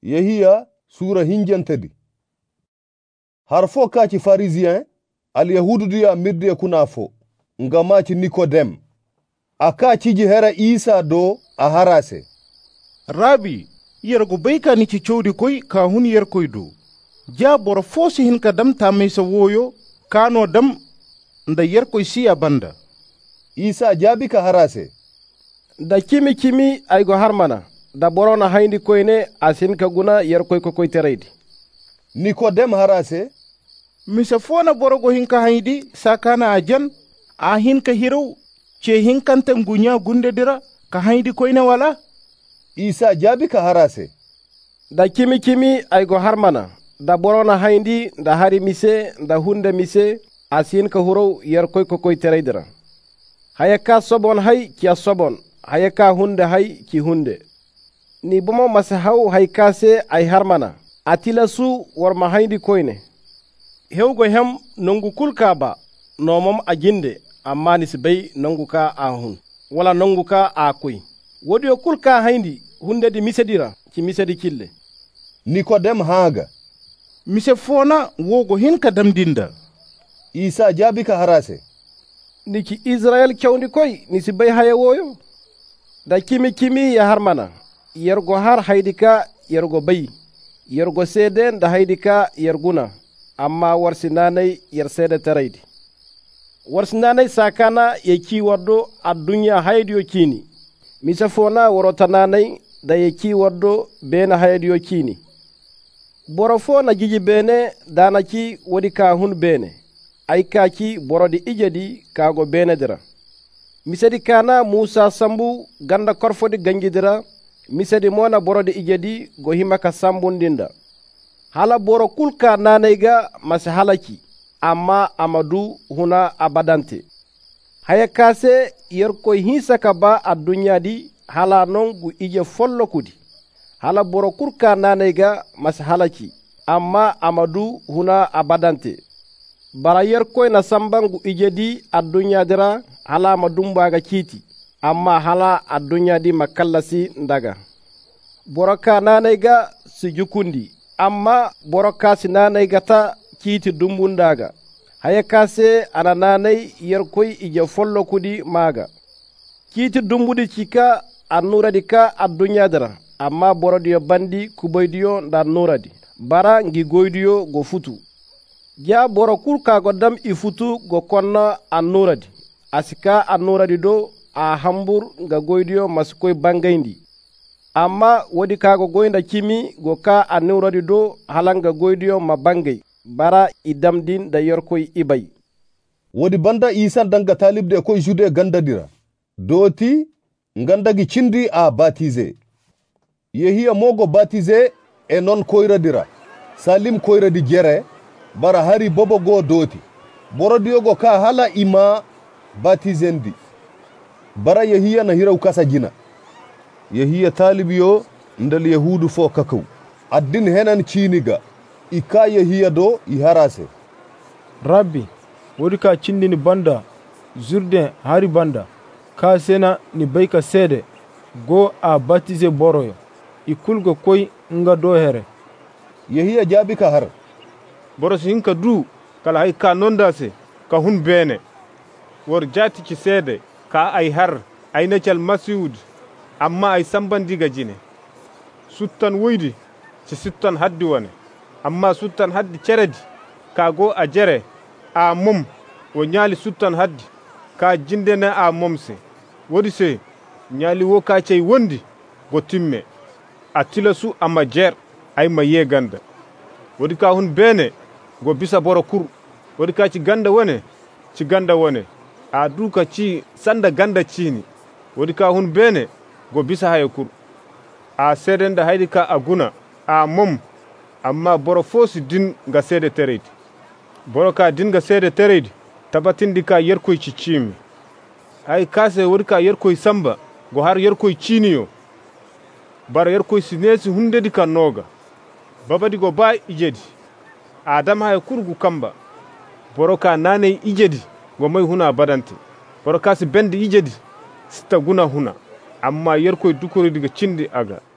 Yahiya sura hinjantedi. Harfo kaci Pharisien al Yahudu diya mirde kunafo ngamaci Nikodem. Akaciji hera Isa do a harase. Rabi, yergo baika ni cichodi koi ka hun yer koi do. Ja bor fosi hin ka dam ta mesa woyo kano dam nda yer koi siya banda. Isa jabi ka harase. Da kimi aygo harmana da borona hayndi koyne asin ka guna yer koy ko koy tereydi. Nikodem harase. Misa fona borogo hinka haydi sakana ajan a hinka hiraw ce hinkante ngunya gunde dira ka haydi koyne wala. Isa jabi ka harase. Da kimi aygo harmana da borona hayndi da hari mise da hunde mise asin ka huraw yer koy ko koy tereydira. Hayaka sobon hay ki sobon hayaka hunde hay ki hunde. Ni bomo masahaw haykase ay harmana atila su war ma hayndi koyne. Hewgo hem nongu kulka ba nomom ajinde amma ni sibay nongu ka a hun wala nongu ka a koy. Wodi yo kulka hayndi hunde di misedira ki misedi kille. Nikodem haga. Mise fona wogo hinka damdinda. Isa jabi ka harase. Niki Israel kyawndi koy ni sibay haya woyo. Da kimi ya harmana yergo har haydika yergo bay yergo seden da haydika yerguna amma warsinanay yer sede taraydi warsinanay sakana ye ki waddo addunya haydiyo kini misa fona worotananay da ye ki waddo bena haydiyo kini boro fona jiji bene dana ki wodi ka hun bene ay ka ki borodi ijedi kago bene dira misedi kana Musa sambu ganda korfodi ganjidira misedi mona borodi ijedi go himaka sambundinda hala boro kulka nanayga masi halaki amma amadu huna abadante haya kase yerko hisaka ba addunya di hala non gu ije follo kudi hala boro kulka nanayga masi halaki amma amadu huna abadante bara yerko na sambangu ijedi addunya dira hala madumbaga kiti amma hala addunya di makallasi ndaga boroka nanayga sijukundi amma boroka sinanayga ta kiti dumbundaga haya kase ana nanay yerkoy ije follo kudi maga kiti dumbudi cika annuradi ka addunya dira amma borodiyo bandi kuboydiyo nda nuradi bara ngi goydiyo go futu ja boro kulka go dam i futu go konna annuradi asika annuradi do a hambur nga goydiyo masikoy bangayndi amma wodi kago goynda kimi go ka annuradi do halanga goydiyo ma bangay bara idamdin da yorkoy ibay wodi banda Isa danga talibde koy jude gandadira doti ngandagi cindi a baptisé yehiya mogo baptisé e non koyradira salim koyradi jere bara hari bobo go doti borodiogo ka hala ima baptisendi bara yehiya na hiraw kasa jina yehiya talibiyo ndal yahudu fo kakaw addin henan ciniga ika yehiya do i harase. Rabbi wodi ka cindini banda Jourdain hari banda ka sena ni bayka sede go a baptise boroyo ikulgo koy nga do here. Yehiya jabi ka har boros hinka du kala hay ka nondase ka hun bene wor jati ci sede ka ay har ay necal masiud amma ay sambandiga jine suttan woydi ci suttan haddi wone amma suttan haddi ceredi ka go a jere a mom wo nyali suttan haddi ka jindena a momse wodi se nyali wo ka cey wondi go timme atila su amma jer ay ma yeganda wodi ka hun bene go bisa boro kur wodi ka ci ganda wone a duka ci sanda ganda cini wodi ka hun bene go bisa haye kur a sedenda haydi ka aguna a mom amma boro fosi din ga sede teredi boro ka din ga sede teredi tabatindi ka yerkoy ci cimi ay kase wodi ka yerkoy samba go har yerkoy ciniyo bara yerkoy sinesi hundedi ka noga babadi go ba ijedi adam hay kurgu kamba boroka nane ijedi go may huna badante boroka si bendi ijedi sita guna huna amma yerkoy dukori diga cindi aga